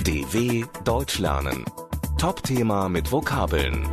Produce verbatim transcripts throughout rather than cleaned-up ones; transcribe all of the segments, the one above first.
D W Deutsch lernen. Top-Thema mit Vokabeln.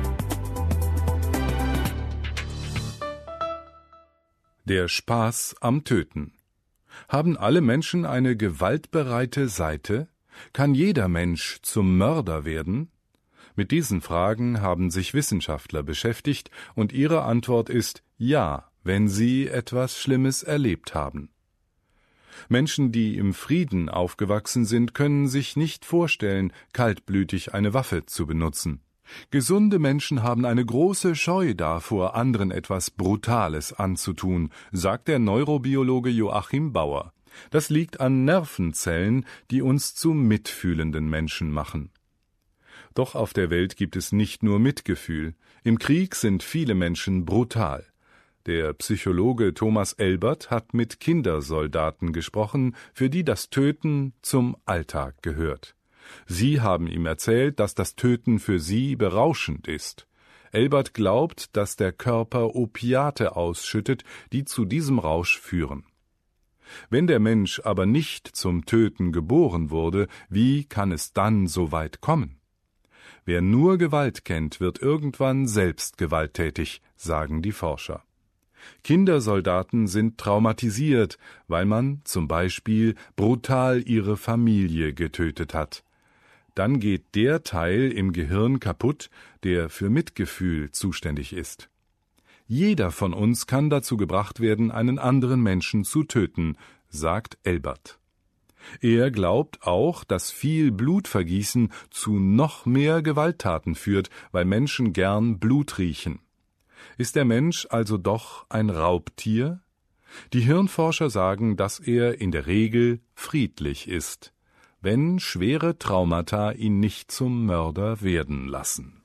Der Spaß am Töten. Haben alle Menschen eine gewaltbereite Seite? Kann jeder Mensch zum Mörder werden? Mit diesen Fragen haben sich Wissenschaftler beschäftigt, und ihre Antwort ist ja, wenn sie etwas Schlimmes erlebt haben. Menschen, die im Frieden aufgewachsen sind, können sich nicht vorstellen, kaltblütig eine Waffe zu benutzen. Gesunde Menschen haben eine große Scheu davor, anderen etwas Brutales anzutun, sagt der Neurobiologe Joachim Bauer. Das liegt an Nervenzellen, die uns zu mitfühlenden Menschen machen. Doch auf der Welt gibt es nicht nur Mitgefühl. Im Krieg sind viele Menschen brutal. Der Psychologe Thomas Elbert hat mit Kindersoldaten gesprochen, für die das Töten zum Alltag gehört. Sie haben ihm erzählt, dass das Töten für sie berauschend ist. Elbert glaubt, dass der Körper Opiate ausschüttet, die zu diesem Rausch führen. Wenn der Mensch aber nicht zum Töten geboren wurde, wie kann es dann so weit kommen? Wer nur Gewalt kennt, wird irgendwann selbst gewalttätig, sagen die Forscher. Kindersoldaten sind traumatisiert, weil man zum Beispiel brutal ihre Familie getötet hat. Dann geht der Teil im Gehirn kaputt, der für Mitgefühl zuständig ist. Jeder von uns kann dazu gebracht werden, einen anderen Menschen zu töten, sagt Elbert. Er glaubt auch, dass viel Blutvergießen zu noch mehr Gewalttaten führt, weil Menschen gern Blut riechen. Ist der Mensch also doch ein Raubtier? Die Hirnforscher sagen, dass er in der Regel friedlich ist, wenn schwere Traumata ihn nicht zum Mörder werden lassen.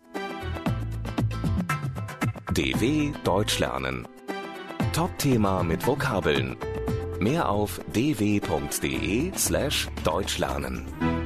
D W Deutsch lernen. Top-Thema mit Vokabeln. Mehr auf d w punkt d e slash deutsch lernen.